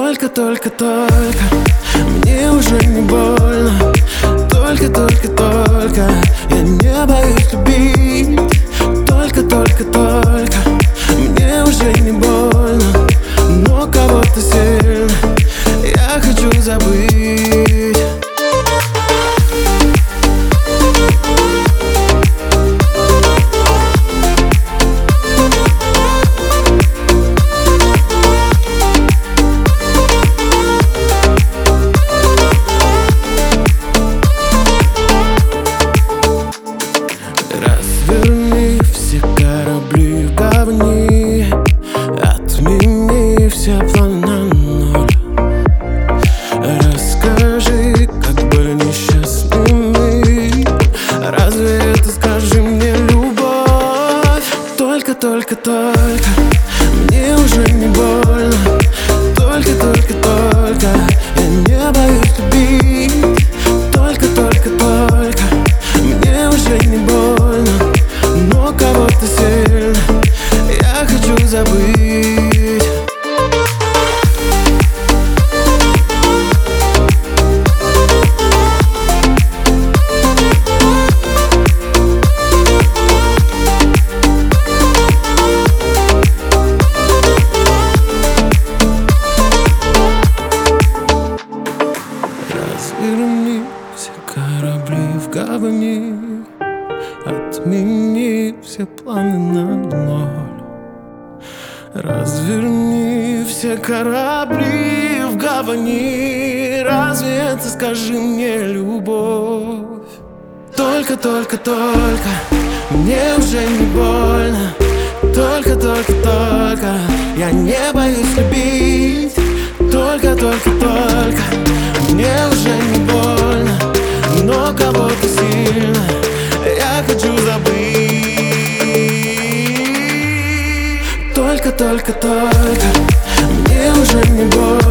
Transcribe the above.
Только мне уже не больно. Только я не боюсь любить. Только мне уже не больно. Но кого-то сильно я хочу забыть. Разверни все корабли в гавани, отмени все планы на ноль. Расскажи, как были несчастными. Разве это, скажи мне, любовь? Только мне уже не больно. Только я не боюсь любить. Только мне уже не больно. Но кого-то сильно я хочу забыть. Разверни все корабли в гавани, отмени все планы на ноль. Разверни все корабли в гавани. Разве это, скажи мне, любовь? Только мне уже не больно. Только я не боюсь любить. Только мне уже не больно. Но кого-то сильно я хочу забыть. Только мне уже не больно.